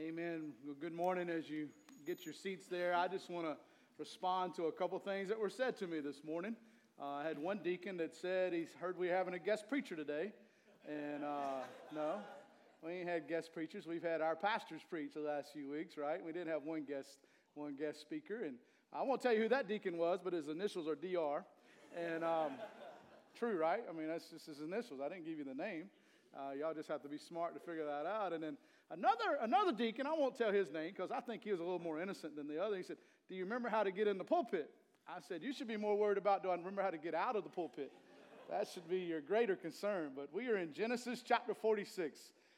Amen. Well, good morning as you get your seats there. I just want to respond to a couple things that were said to me this morning. I had one deacon that said he's heard we're having a guest preacher today. And no, we ain't had guest preachers. We've had our pastors preach the last few weeks, right? We did have one guest speaker. And I won't tell you who that deacon was, but his initials are DR. And true, right? I mean, that's just his initials. I didn't give you the name. Y'all just have to be smart to figure that out. And then another deacon, I won't tell his name because I think he was a little more innocent than the other. He said, "Do you remember how to get in the pulpit?" I said, "You should be more worried about, do I remember how to get out of the pulpit? That should be your greater concern." But we are in Genesis chapter 46.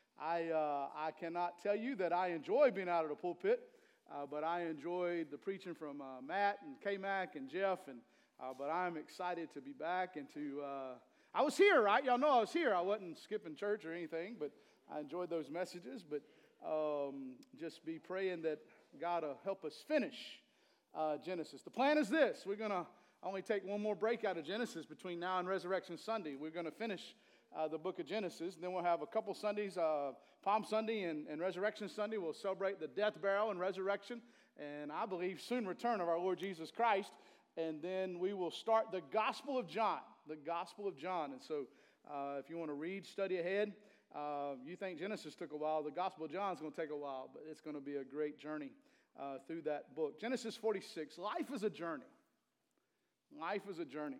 I cannot tell you that I enjoy being out of the pulpit, but I enjoyed the preaching from Matt and K-Mac and Jeff. But I'm excited to be back and to... I was here, right? Y'all know I was here. I wasn't skipping church or anything, but I enjoyed those messages. But just be praying that God will help us finish Genesis. The plan is this. We're going to only take one more break out of Genesis between now and Resurrection Sunday. We're going to finish the book of Genesis. Then we'll have a couple Sundays, Palm Sunday and Resurrection Sunday. We'll celebrate the death, burial, and resurrection, and I believe soon return of our Lord Jesus Christ. And then we will start the Gospel of John. The Gospel of John. And so if you want to read, study ahead, you think Genesis took a while, the Gospel of John is going to take a while, but it's going to be a great journey through that book. Genesis 46, life is a journey. Life is a journey.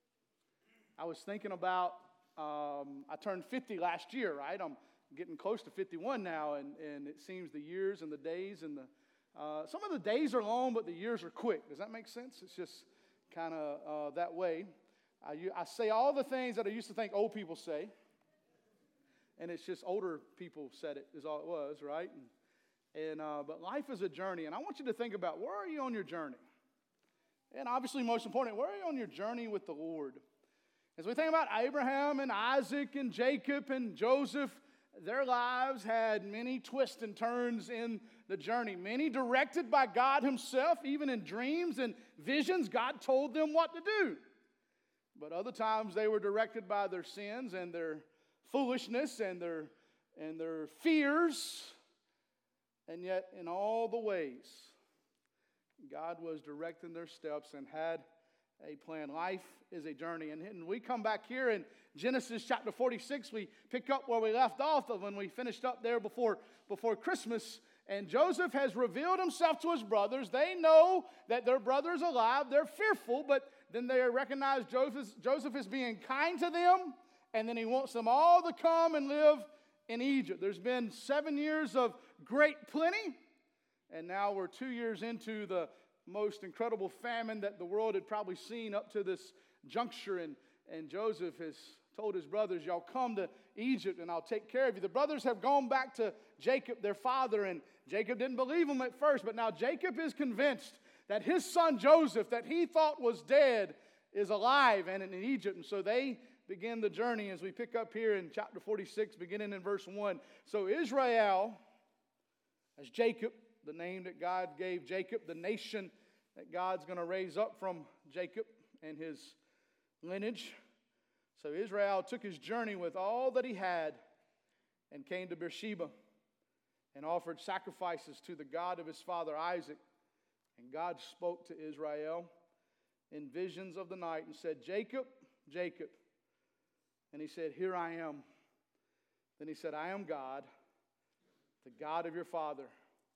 I was thinking about, I turned 50 last year, right? I'm getting close to 51 now, and it seems the years and the days and some of the days are long, but the years are quick. Does that make sense? It's just kind of that way. I say all the things that I used to think old people say, and it's just older people said it is all it was, right? But life is a journey, and I want you to think about, where are you on your journey? And obviously, most important, where are you on your journey with the Lord? As we think about Abraham and Isaac and Jacob and Joseph, their lives had many twists and turns in the journey, many directed by God himself, even in dreams and visions. God told them what to do. But other times they were directed by their sins and their foolishness and their fears. And yet in all the ways, God was directing their steps and had a plan. Life is a journey. And we come back here in Genesis chapter 46. We pick up where we left off when we finished up there before Christmas. And Joseph has revealed himself to his brothers. They know that their brother is alive. They're fearful, but then they recognize Joseph is being kind to them, and then he wants them all to come and live in Egypt. There's been 7 years of great plenty, and now we're 2 years into the most incredible famine that the world had probably seen up to this juncture, and Joseph has told his brothers, "Y'all come to Egypt and I'll take care of you." The brothers have gone back to Jacob, their father, and Jacob didn't believe him at first, but now Jacob is convinced that his son Joseph, that he thought was dead, is alive and in Egypt. And so they begin the journey as we pick up here in chapter 46, beginning in verse 1. So Israel, as Jacob, the name that God gave Jacob, the nation that God's going to raise up from Jacob and his lineage. So Israel took his journey with all that he had and came to Beersheba and offered sacrifices to the God of his father Isaac. And God spoke to Israel in visions of the night and said, "Jacob, Jacob." And he said, "Here I am." Then he said, "I am God, the God of your father.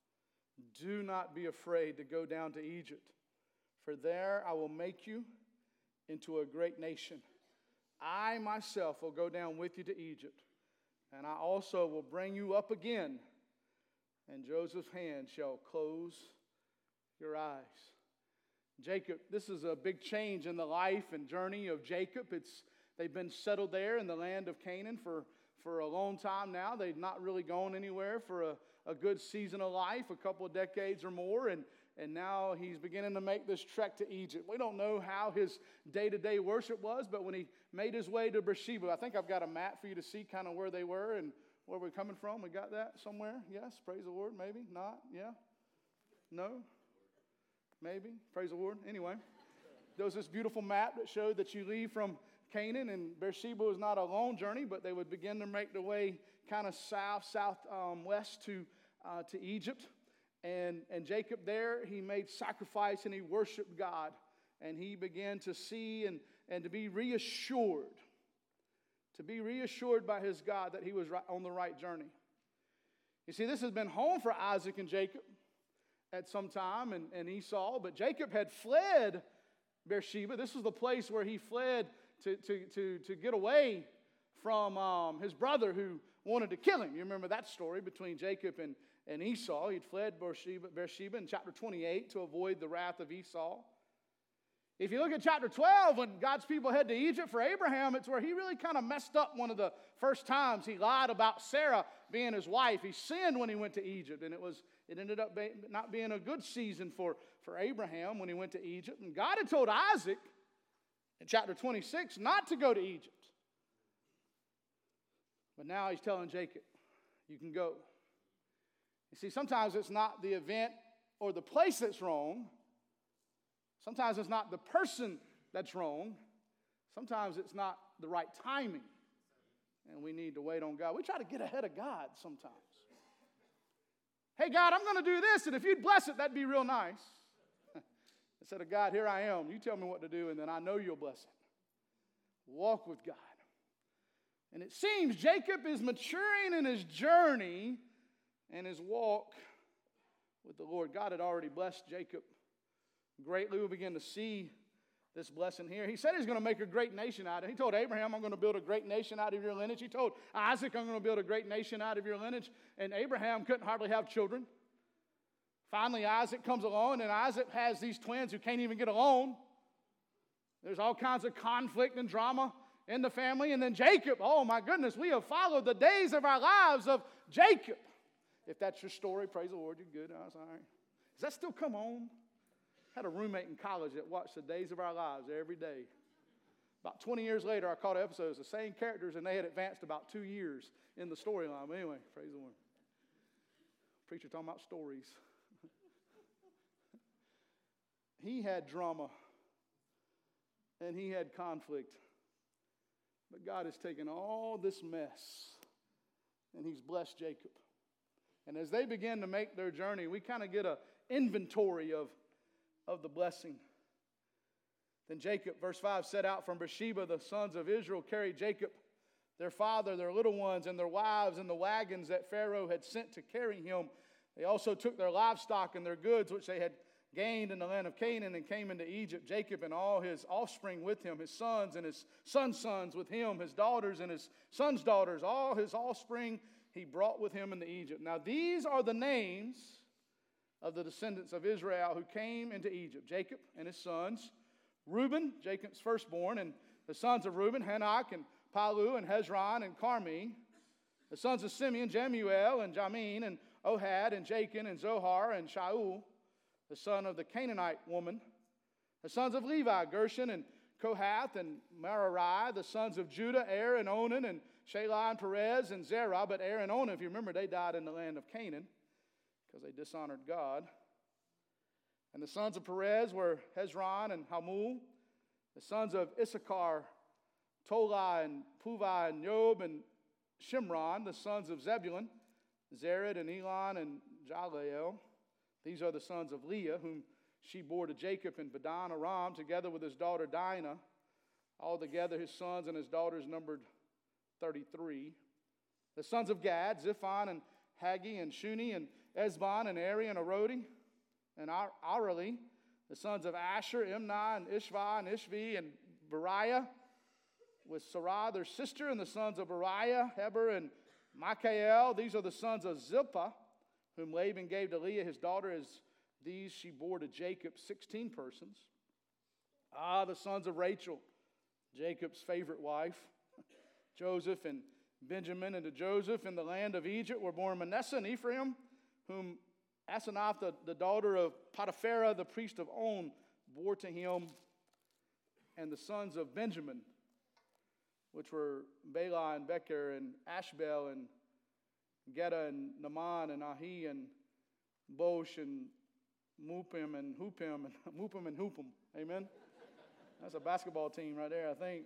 Do not be afraid to go down to Egypt, for there I will make you into a great nation. I myself will go down with you to Egypt, and I also will bring you up again, and Joseph's hand shall close your eyes." Jacob, this is a big change in the life and journey of Jacob. They've been settled there in the land of Canaan for a long time now. They've not really gone anywhere for a good season of life, a couple of decades or more, and now he's beginning to make this trek to Egypt. We don't know how his day-to-day worship was, but when he made his way to Beersheba, I think I've got a map for you to see kind of where they were and where we're coming from. We got that somewhere? Yes? Praise the Lord? Maybe? Not? Yeah? No? Maybe? Praise the Lord? Anyway, there was this beautiful map that showed that you leave from Canaan, and Beersheba was not a long journey, but they would begin to make their way kind of southwest to to Egypt. And Jacob there, he made sacrifice and he worshiped God. And he began to see and to be reassured. To be reassured by his God that he was on the right journey. You see, this has been home for Isaac and Jacob at some time and Esau. But Jacob had fled Beersheba. This was the place where he fled to get away from his brother who wanted to kill him. You remember that story between Jacob and Esau. He'd fled Beersheba in chapter 28 to avoid the wrath of Esau. If you look at chapter 12, when God's people head to Egypt for Abraham, it's where he really kind of messed up one of the first times. He lied about Sarah being his wife. He sinned when he went to Egypt, and it ended up not being a good season for Abraham when he went to Egypt. And God had told Isaac in chapter 26 not to go to Egypt. But now he's telling Jacob, you can go. You see, sometimes it's not the event or the place that's wrong. Sometimes it's not the person that's wrong. Sometimes it's not the right timing. And we need to wait on God. We try to get ahead of God sometimes. Hey, God, I'm going to do this, and if you'd bless it, that'd be real nice. Instead of, God, here I am. You tell me what to do, and then I know you'll bless it. Walk with God. And it seems Jacob is maturing in his journey and his walk with the Lord. God had already blessed Jacob greatly. We'll begin to see this blessing here. He said he's going to make a great nation out of it. He told Abraham, I'm going to build a great nation out of your lineage. He told Isaac, I'm going to build a great nation out of your lineage. And Abraham couldn't hardly have children. Finally, Isaac comes along, and Isaac has these twins who can't even get along. There's all kinds of conflict and drama in the family. And then Jacob, oh my goodness, we have followed the days of our lives of Jacob. If that's your story, praise the Lord, you're good. I was all right. Does that still come on? I had a roommate in college that watched the days of our lives every day. About 20 years later, I caught episodes of the same characters, and they had advanced about 2 years in the storyline. But anyway, praise the Lord. Preacher talking about stories. He had drama, and he had conflict. But God has taken all this mess, and he's blessed Jacob. And as they begin to make their journey, we kind of get an inventory of the blessing. Then Jacob, verse 5, set out from Beersheba. The sons of Israel carried Jacob, their father, their little ones, and their wives in the wagons that Pharaoh had sent to carry him. They also took their livestock and their goods, which they had gained in the land of Canaan, and came into Egypt. Jacob and all his offspring with him, his sons and his sons' sons with him, his daughters and his sons' daughters, all his offspring he brought with him into Egypt. Now these are the names of the descendants of Israel who came into Egypt. Jacob and his sons, Reuben, Jacob's firstborn, and the sons of Reuben, Hanok and Palu and Hezron and Carmi. The sons of Simeon, Jemuel and Jamin and Ohad and Jachin and Zohar and Shaul, the son of the Canaanite woman. The sons of Levi, Gershon and Kohath and Merari. The sons of Judah, Er and Onan and Shelah and Perez and Zerah. But Er and Onan, if you remember, they died in the land of Canaan because they dishonored God. And the sons of Perez were Hezron and Hamul. The sons of Issachar, Tola and Puvah and Job and Shimron. The sons of Zebulun, Zered and Elon and Jaleel. These are the sons of Leah, whom she bore to Jacob in Padan Aram, together with his daughter Dinah. Altogether his sons and his daughters numbered 33. The sons of Gad, Ziphon and Haggi and Shuni and Esbon and Eri and Arodi and Arali. The sons of Asher, Imnah and Ishva and Ishvi and Beriah, with Sarah their sister, and the sons of Beriah, Heber and Michael. These are the sons of Zilpah, whom Laban gave to Leah his daughter, as these she bore to Jacob, 16 persons. The sons of Rachel, Jacob's favorite wife, Joseph and Benjamin. And to Joseph in the land of Egypt were born Manasseh and Ephraim, whom Asenath, the daughter of Potipharah, the priest of On, bore to him. And the sons of Benjamin, which were Bela and Becher and Ashbel and Geda and Naaman and Ahi and Bosh and Mupim and Hupim and Mupim and Hupim. Amen? That's a basketball team right there, I think.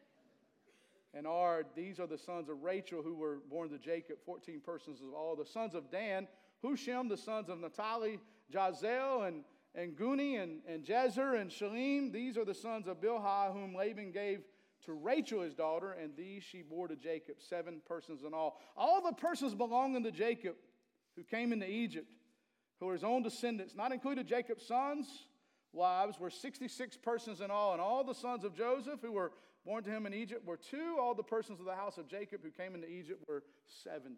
And Ard, these are the sons of Rachel who were born to Jacob, 14 persons of all. The sons of Dan Hushim, the sons of Naphtali, Jazel, and Guni, and Jezer, and Shalim. These are the sons of Bilhah, whom Laban gave to Rachel his daughter, and these she bore to Jacob, 7 persons in all. All the persons belonging to Jacob who came into Egypt, who were his own descendants, not included Jacob's sons, wives, were 66 persons in all. And all the sons of Joseph who were born to him in Egypt were 2. All the persons of the house of Jacob who came into Egypt were 70.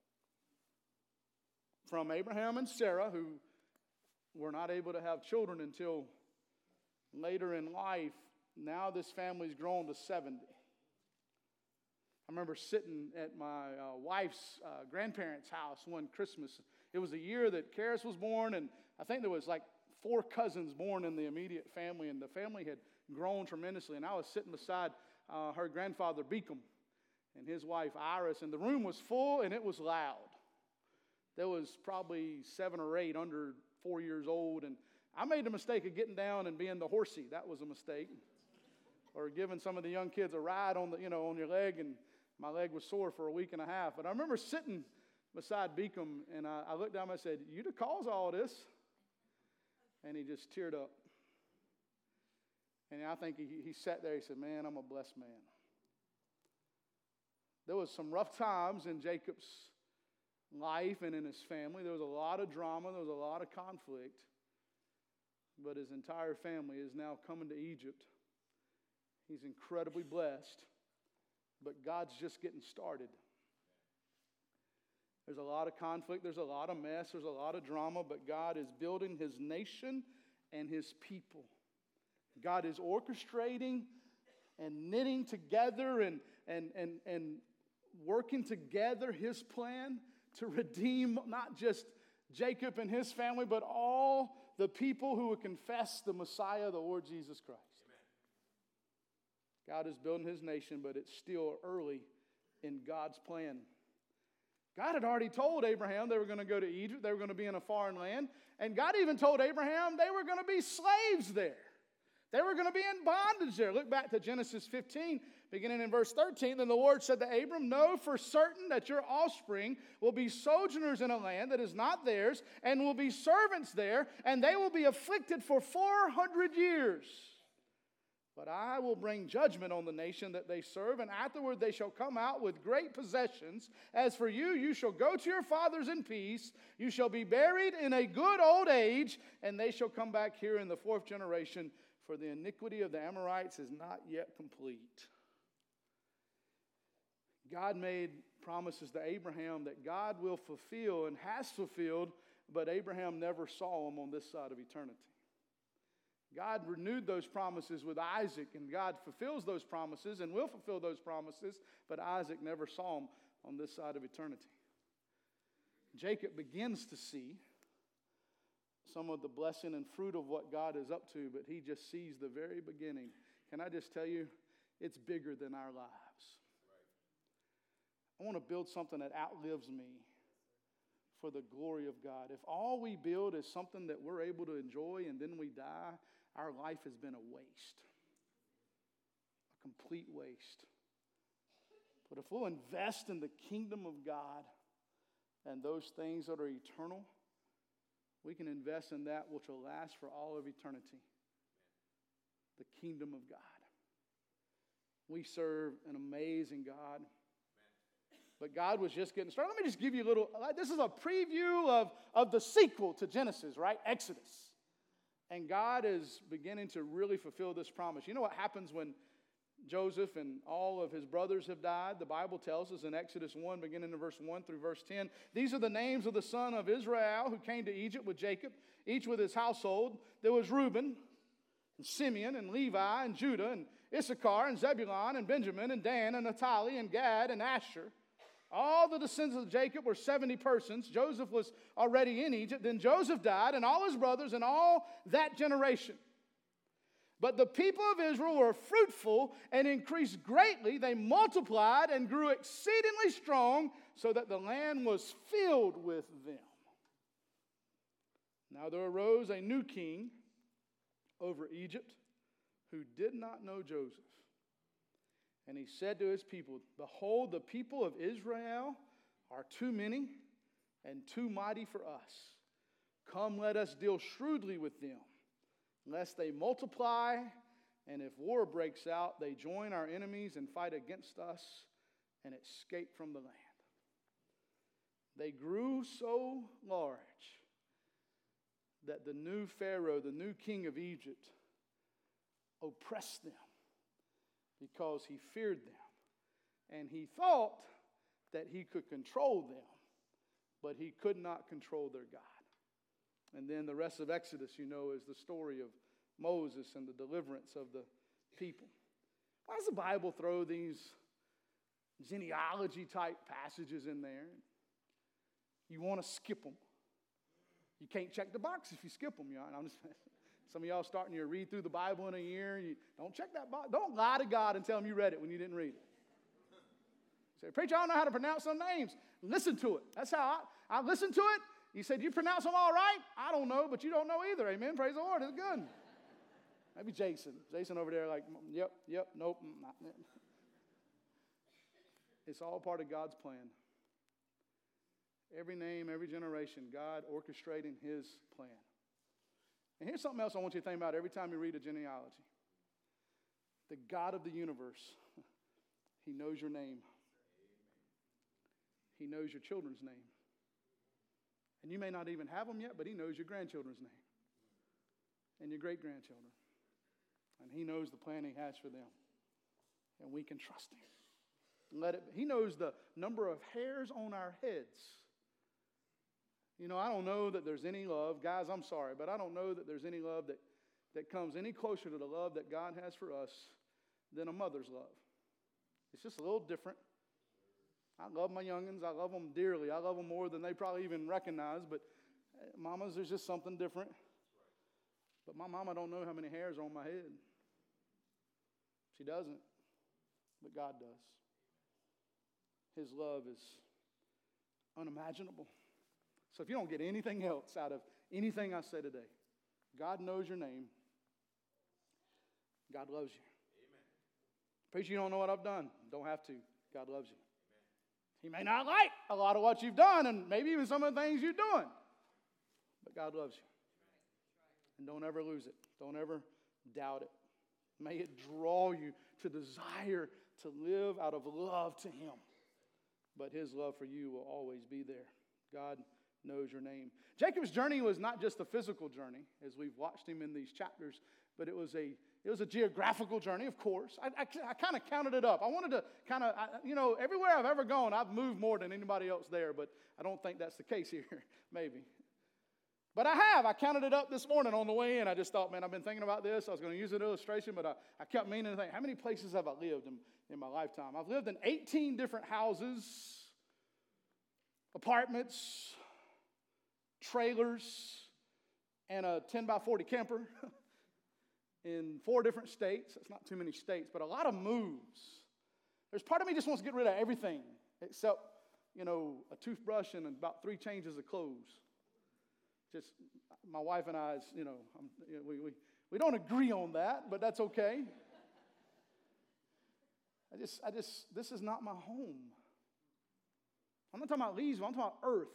From Abraham and Sarah, who were not able to have children until later in life, now this family's grown to 70. I remember sitting at my wife's grandparents' house one Christmas. It was the year that Karis was born, and I think there was like 4 cousins born in the immediate family, and the family had grown tremendously. And I was sitting beside her grandfather, Beacom, and his wife, Iris, and the room was full, and it was loud. There was probably 7 or 8 under 4 years old, and I made the mistake of getting down and being the horsey. That was a mistake. Or giving some of the young kids a ride on on your leg, and my leg was sore for a week and a half. But I remember sitting beside Beacom, and I looked down and I said, "You the cause of all this?" And he just teared up. And I think he sat there, he said, "Man, I'm a blessed man." There was some rough times in Jacob's life and in his family. There was a lot of drama. There was a lot of conflict. But his entire family is now coming to Egypt. He's incredibly blessed. But God's just getting started. There's a lot of conflict. There's a lot of mess. There's a lot of drama. But God is building his nation and his people. God is orchestrating and knitting together and working together his plan to redeem not just Jacob and his family, but all the people who would confess the Messiah, the Lord Jesus Christ. God is building his nation, but it's still early in God's plan. God had already told Abraham they were going to go to Egypt. They were going to be in a foreign land. And God even told Abraham they were going to be slaves there. They were going to be in bondage there. Look back to Genesis 15, beginning in verse 13. Then the Lord said to Abram, "Know for certain that your offspring will be sojourners in a land that is not theirs, and will be servants there, and they will be afflicted for 400 years. But I will bring judgment on the nation that they serve, and afterward they shall come out with great possessions. As for you, you shall go to your fathers in peace. You shall be buried in a good old age, and they shall come back here in the 4th generation, for the iniquity of the Amorites is not yet complete." God made promises to Abraham that God will fulfill and has fulfilled, but Abraham never saw them on this side of eternity. God renewed those promises with Isaac, and God fulfills those promises and will fulfill those promises, but Isaac never saw them on this side of eternity. Jacob begins to see some of the blessing and fruit of what God is up to, but he just sees the very beginning. Can I just tell you, it's bigger than our lives. I want to build something that outlives me for the glory of God. If all we build is something that we're able to enjoy and then we die, our life has been a waste. A complete waste. But if we'll invest in the kingdom of God and those things that are eternal, we can invest in that which will last for all of eternity. The kingdom of God. We serve an amazing God. But God was just getting started. Let me just give you a little, this is a preview of the sequel to Genesis, right? Exodus. And God is beginning to really fulfill this promise. You know what happens when Joseph and all of his brothers have died? The Bible tells us in Exodus 1, beginning in verse 1 through verse 10, "These are the names of the son of Israel who came to Egypt with Jacob, each with his household. There was Reuben, and Simeon, and Levi, and Judah, and Issachar, and Zebulun, and Benjamin, and Dan, and Naphtali, and Gad, and Asher. All the descendants of Jacob were 70 persons. Joseph was already in Egypt. Then Joseph died, and all his brothers, and all that generation. But the people of Israel were fruitful and increased greatly. They multiplied and grew exceedingly strong, so that the land was filled with them. Now there arose a new king over Egypt who did not know Joseph. And he said to his people, 'Behold, the people of Israel are too many. and too mighty for us. Come, let us deal shrewdly with them, lest they multiply, and if war breaks out, they join our enemies and fight against us and escape from the land. They grew so large that the new Pharaoh, the new king of Egypt, oppressed them because he feared them. And he thought that he could control them, but he could not control their God. And then the rest of Exodus, you know, is the story of Moses and the deliverance of the people. Why does the Bible throw these genealogy type passages in there? You want to skip them. You can't check the box if you skip them. You know? Some of y'all starting to read through the Bible in a year. You don't check that box. Don't lie to God and tell him you read it when you didn't read it. Say, preacher, I don't know how to pronounce some names. Listen to it. That's how I listened to it. You said, you pronounce them all right? I don't know, but you don't know either. Amen. Praise the Lord. It's good. Maybe Jason. Jason over there like, yep, nope. It's all part of God's plan. Every name, every generation, God orchestrating his plan. And here's something else I want you to think about every time you read a genealogy. The God of the universe, he knows your name. He knows your children's name. And you may not even have them yet, but he knows your grandchildren's name and your great-grandchildren. And he knows the plan he has for them. And we can trust him. He knows the number of hairs on our heads. You know, I don't know that there's any love. Guys, I'm sorry, but I don't know that there's any love that comes any closer to the love that God has for us than a mother's love. It's just a little different. I love my youngins. I love them dearly. I love them more than they probably even recognize. But mamas, there's just something different. But my mama don't know how many hairs are on my head. She doesn't. But God does. His love is unimaginable. So if you don't get anything else out of anything I say today, God knows your name. God loves you. Amen. Preacher, you don't know what I've done. Don't have to. God loves you. He may not like a lot of what you've done and maybe even some of the things you're doing. But God loves you. And don't ever lose it. Don't ever doubt it. May it draw you to desire to live out of love to him. But his love for you will always be there. God knows your name. Jacob's journey was not just a physical journey, as we've watched him in these chapters, but it was a geographical journey, of course. I kind of counted it up. I wanted to kind of, everywhere I've ever gone, I've moved more than anybody else there, but I don't think that's the case here, maybe. But I have. I counted it up this morning on the way in. I just thought, man, I've been thinking about this. I was going to use an illustration, but I kept meaning to think, how many places have I lived in my lifetime? I've lived in 18 different houses, apartments, trailers, and a 10x40 camper in 4 different states. That's not too many states, but a lot of moves. There's part of me just wants to get rid of everything except, a toothbrush and about 3 changes of clothes. Just my wife and I, we don't agree on that, but that's okay. This is not my home. I'm not talking about leaves, I'm talking about earth.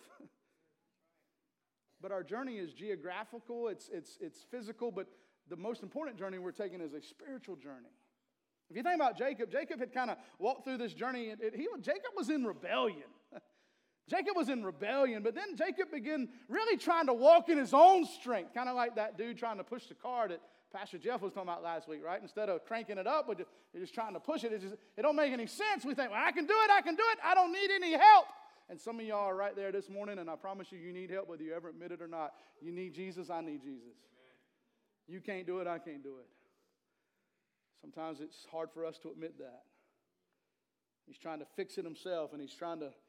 But our journey is geographical, it's physical, but the most important journey we're taking is a spiritual journey. If you think about Jacob had kind of walked through this journey. Jacob was in rebellion. Jacob was in rebellion, but then Jacob began really trying to walk in his own strength, kind of like that dude trying to push the car that Pastor Jeff was talking about last week, right? Instead of cranking it up, but you're just trying to push it. It don't make any sense. We think, well, I can do it. I don't need any help. And some of y'all are right there this morning, and I promise you need help, whether you ever admit it or not. You need Jesus, I need Jesus. Amen. You can't do it, I can't do it. Sometimes it's hard for us to admit that. He's trying to fix it himself, and he's trying to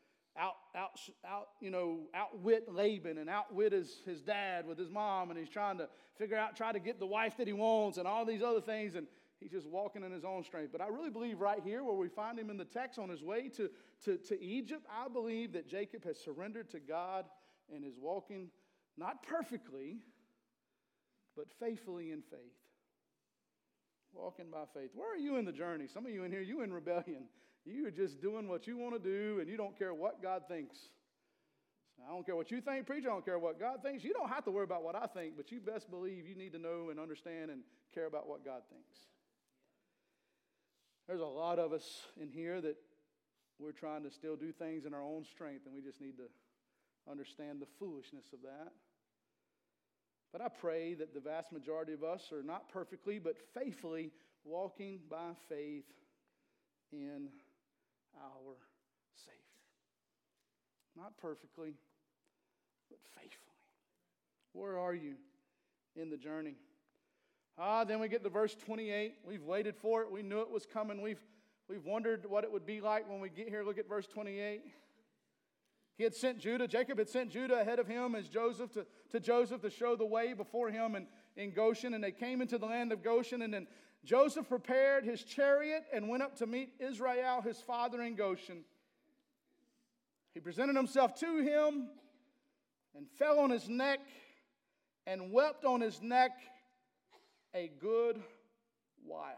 outwit Laban and outwit his dad with his mom, and he's trying to get the wife that he wants and all these other things, and he's just walking in his own strength. But I really believe right here where we find him in the text on his way to Egypt, I believe that Jacob has surrendered to God and is walking not perfectly, but faithfully in faith. Walking by faith. Where are you in the journey? Some of you in here, you in rebellion. You are just doing what you want to do, and you don't care what God thinks. I don't care what you think, preacher. I don't care what God thinks. You don't have to worry about what I think, but you best believe you need to know and understand and care about what God thinks. There's a lot of us in here that we're trying to still do things in our own strength, and we just need to understand the foolishness of that. But I pray that the vast majority of us are not perfectly, but faithfully walking by faith in our Savior. Not perfectly, but faithfully. Where are you in the journey? Then we get to verse 28. We've waited for it. We knew it was coming. We've wondered what it would be like when we get here. Look at verse 28. He had sent Judah. Jacob had sent Judah ahead of him as Joseph to Joseph to show the way before him in Goshen. And they came into the land of Goshen. And then Joseph prepared his chariot and went up to meet Israel, his father, in Goshen. He presented himself to him and fell on his neck and wept on his neck a good while.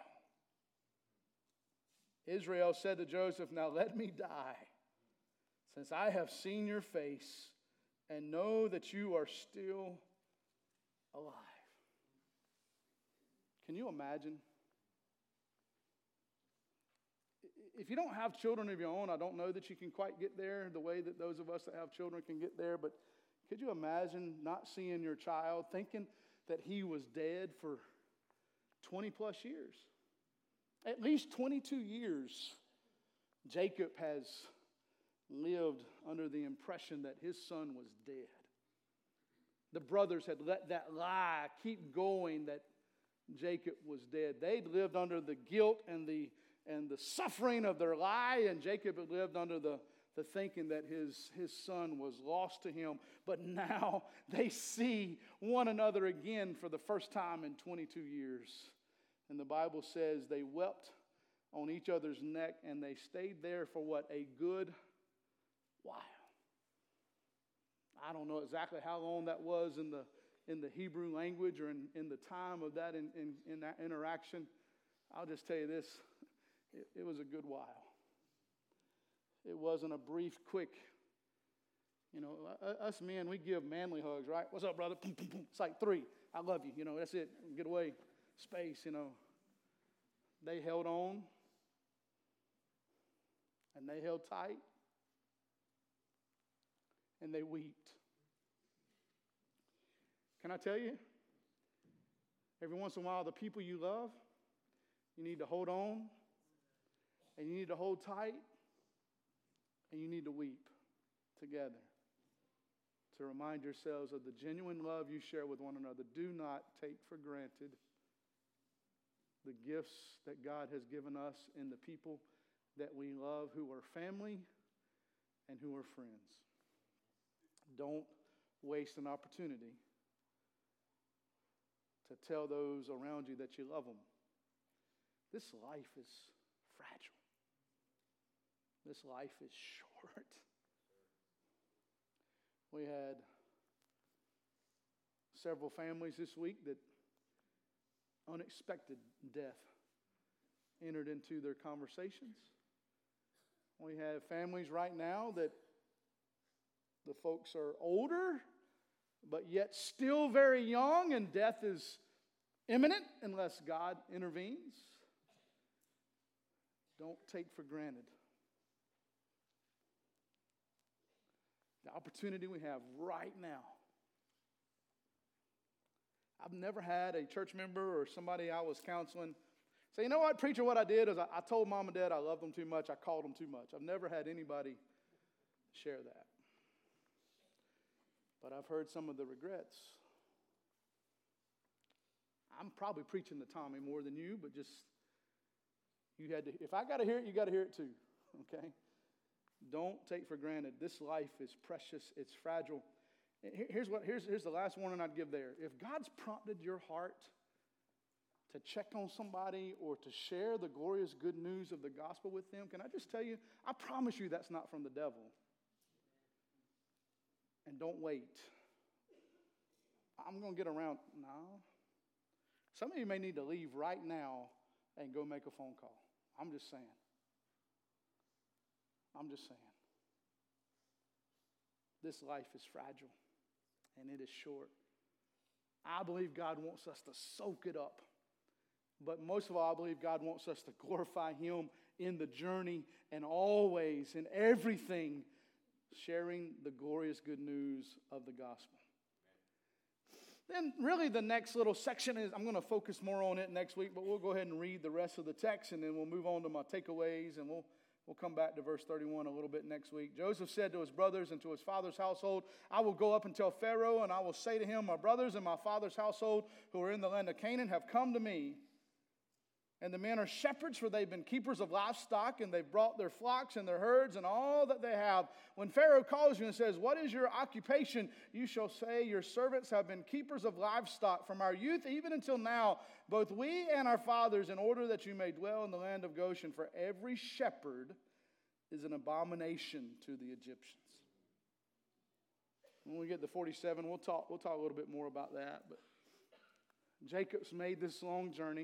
Israel said to Joseph, "Now let me die, since I have seen your face and know that you are still alive." Can you imagine? If you don't have children of your own, I don't know that you can quite get there the way that those of us that have children can get there, but could you imagine not seeing your child, thinking that he was dead for 20 plus years? At least 22 years, Jacob has lived under the impression that his son was dead. The brothers had let that lie keep going that Jacob was dead. They'd lived under the guilt and the suffering of their lie, and Jacob had lived under the thinking that his son was lost to him. But now they see one another again for the first time in 22 years. And the Bible says they wept on each other's neck, and they stayed there for what? A good while. I don't know exactly how long that was in the Hebrew language or in the time of that in that interaction. I'll just tell you this, it was a good while. It wasn't a brief, quick, us men, we give manly hugs, right? What's up, brother? It's like 3. I love you. That's it. Get away. Space, They held on. And they held tight. And they wept. Can I tell you? Every once in a while, the people you love, you need to hold on. And you need to hold tight. And you need to weep together to remind yourselves of the genuine love you share with one another. Do not take for granted the gifts that God has given us in the people that we love who are family and who are friends. Don't waste an opportunity to tell those around you that you love them. This life is fragile. This life is short. We had several families this week that unexpected death entered into their conversations. We have families right now that the folks are older, but yet still very young, and death is imminent unless God intervenes. Don't take for granted the opportunity we have right now. I've never had a church member or somebody I was counseling say, "You know what, preacher, what I did is I told mom and dad I loved them too much. I called them too much." I've never had anybody share that. But I've heard some of the regrets. I'm probably preaching to Tommy more than you, but just, if I got to hear it, you got to hear it too, okay? Don't take for granted. This life is precious. It's fragile. Here's the last warning I'd give there. If God's prompted your heart to check on somebody or to share the glorious good news of the gospel with them, can I just tell you, I promise you that's not from the devil. And don't wait. I'm going to get around. No. Some of you may need to leave right now and go make a phone call. I'm just saying. this life is fragile and it is short. I believe God wants us to soak it up. But most of all, I believe God wants us to glorify Him in the journey and always, in everything, sharing the glorious good news of the gospel. Then really the next little section is, I'm going to focus more on it next week, but we'll go ahead and read the rest of the text, and then we'll move on to my takeaways, and we'll come back to verse 31 a little bit next week. Joseph said to his brothers and to his father's household, I will go up and tell Pharaoh, and I will say to him, my brothers and my father's household who are in the land of Canaan have come to me. And the men are shepherds, for they've been keepers of livestock, and they've brought their flocks and their herds and all that they have. When Pharaoh calls you and says, what is your occupation? You shall say, your servants have been keepers of livestock from our youth even until now, both we and our fathers, in order that you may dwell in the land of Goshen. For every shepherd is an abomination to the Egyptians. When we get to 47, we'll talk a little bit more about that. But Jacob's made this long journey.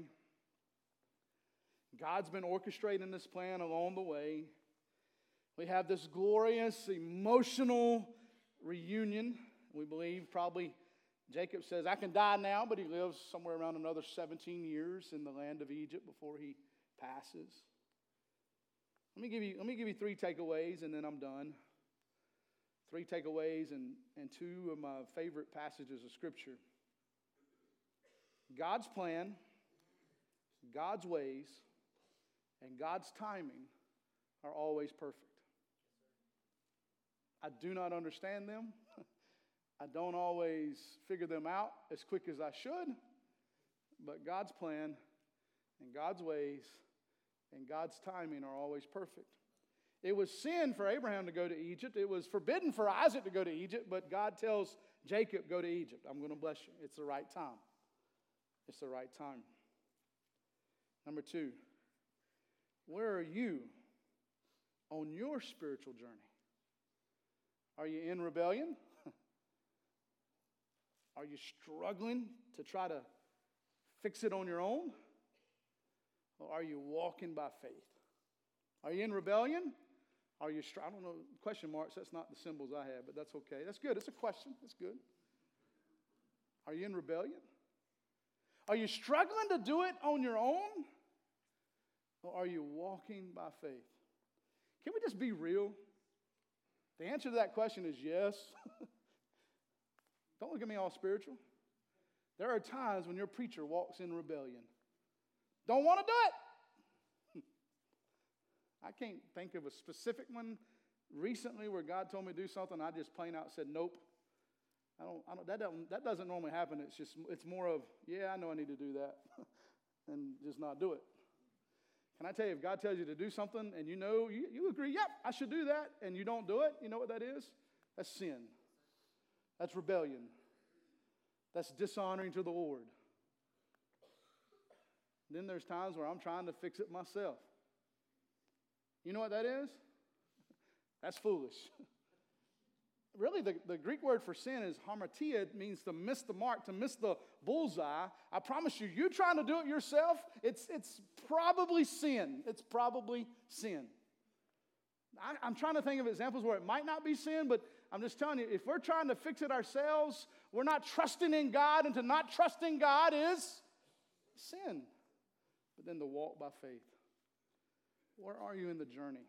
God's been orchestrating this plan along the way. We have this glorious, emotional reunion. We believe probably Jacob says, I can die now, but he lives somewhere around another 17 years in the land of Egypt before he passes. Let me give you three takeaways, and then I'm done. Three takeaways and two of my favorite passages of Scripture. God's plan, God's ways, and God's timing are always perfect. I do not understand them. I don't always figure them out as quick as I should. But God's plan and God's ways and God's timing are always perfect. It was sin for Abraham to go to Egypt. It was forbidden for Isaac to go to Egypt. But God tells Jacob, go to Egypt. I'm going to bless you. It's the right time. It's the right time. Number two. Where are you on your spiritual journey? Are you in rebellion? Are you struggling to try to fix it on your own? Or are you walking by faith? Are you in rebellion? Are you, I don't know, question marks, that's not the symbols I have, but that's okay. That's good. It's a question. That's good. Are you in rebellion? Are you struggling to do it on your own? Or are you walking by faith? Can we just be real? The answer to that question is yes. Don't look at me all spiritual. There are times when your preacher walks in rebellion. Don't want to do it. I can't think of a specific one recently where God told me to do something. I just plain out said nope. That doesn't normally happen. It's more of, yeah, I know I need to do that, and just not do it. Can I tell you, if God tells you to do something and you agree, yep, I should do that, and you don't do it, you know what that is? That's sin. That's rebellion. That's dishonoring to the Lord. Then there's times where I'm trying to fix it myself. You know what that is? That's foolish. Really, the Greek word for sin is hamartia. It means to miss the mark, to miss the bullseye. I promise you trying to do it yourself, it's probably sin. It's probably sin. I'm trying to think of examples where it might not be sin, but I'm just telling you, if we're trying to fix it ourselves, we're not trusting in God, and to not trust in God is sin. But then to walk by faith. Where are you in the journey?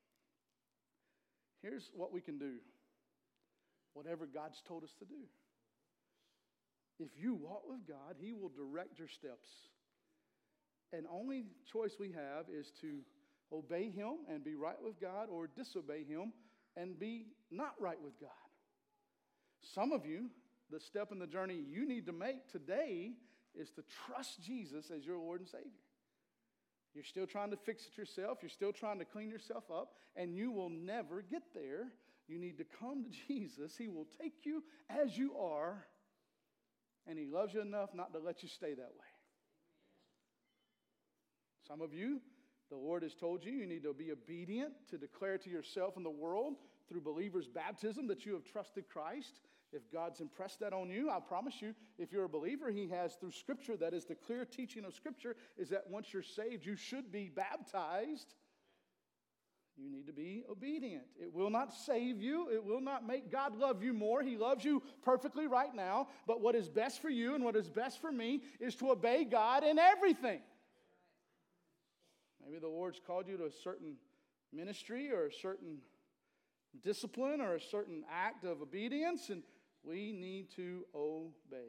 Here's what we can do. Whatever God's told us to do. If you walk with God, He will direct your steps. And only choice we have is to obey Him and be right with God, or disobey Him and be not right with God. Some of you, the step in the journey you need to make today is to trust Jesus as your Lord and Savior. You're still trying to fix it yourself. You're still trying to clean yourself up, and you will never get there. You need to come to Jesus. He will take you as you are, and He loves you enough not to let you stay that way. Some of you, the Lord has told you, you need to be obedient to declare to yourself and the world through believers' baptism that you have trusted Christ. If God's impressed that on you, I promise you, if you're a believer, He has through Scripture, that is the clear teaching of Scripture, is that once you're saved, you should be baptized. You need to be obedient. It will not save you. It will not make God love you more. He loves you perfectly right now. But what is best for you and what is best for me is to obey God in everything. Maybe the Lord's called you to a certain ministry or a certain discipline or a certain act of obedience, and we need to obey.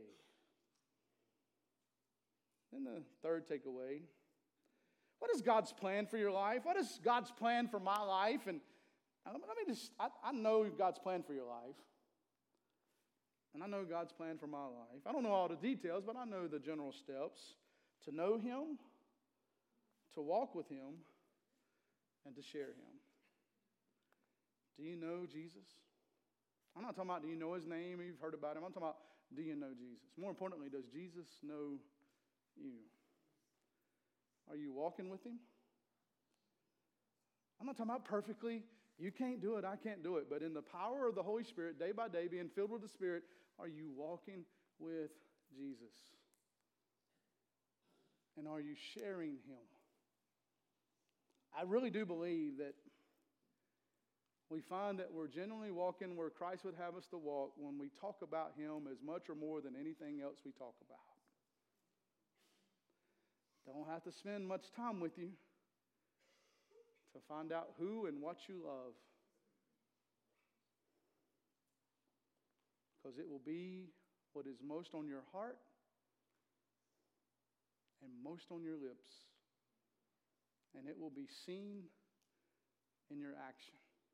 Then the third takeaway, what is God's plan for your life? What is God's plan for my life? And I know God's plan for your life. And I know God's plan for my life. I don't know all the details, but I know the general steps. To know Him, to walk with Him, and to share Him. Do you know Jesus? I'm not talking about do you know His name, you've heard about Him. I'm talking about do you know Jesus? More importantly, does Jesus know you? Are you walking with Him? I'm not talking about perfectly. You can't do it, I can't do it. But in the power of the Holy Spirit, day by day, being filled with the Spirit, are you walking with Jesus? And are you sharing Him? I really do believe that we find that we're genuinely walking where Christ would have us to walk when we talk about Him as much or more than anything else we talk about. Don't have to spend much time with you to find out who and what you love. Because it will be what is most on your heart and most on your lips. And it will be seen in your action.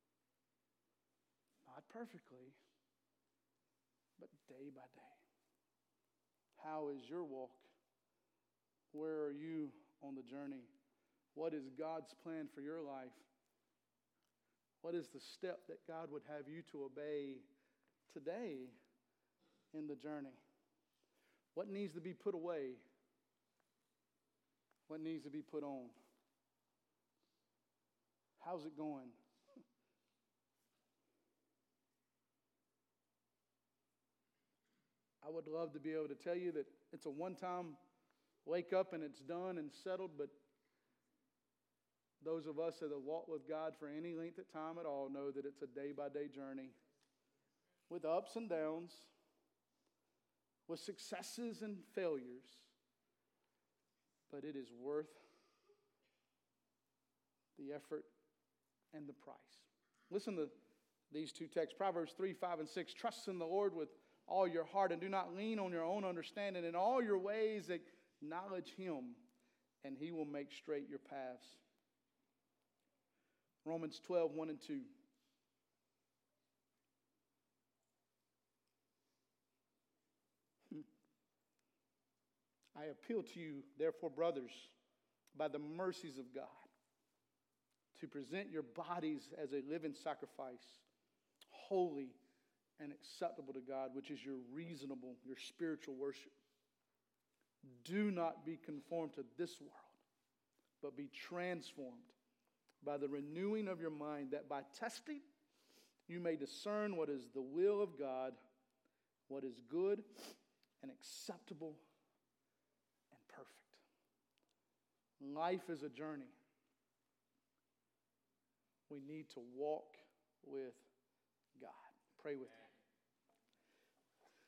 Not perfectly, but day by day. How is your walk? Where are you on the journey? What is God's plan for your life? What is the step that God would have you to obey today in the journey? What needs to be put away? What needs to be put on? How's it going? I would love to be able to tell you that it's a one-time wake up and it's done and settled, but those of us that have walked with God for any length of time at all know that it's a day-by-day journey with ups and downs, with successes and failures, but it is worth the effort and the price. Listen to these two texts, Proverbs 3, 5, and 6. Trust in the Lord with all your heart and do not lean on your own understanding. In all your ways acknowledge Him, and He will make straight your paths. Romans 12, 1 and 2. I appeal to you, therefore, brothers, by the mercies of God, to present your bodies as a living sacrifice, holy and acceptable to God, which is your reasonable, your spiritual worship. Do not be conformed to this world, but be transformed by the renewing of your mind, that by testing you may discern what is the will of God, what is good and acceptable and perfect. Life is a journey. We need to walk with God. Pray with me.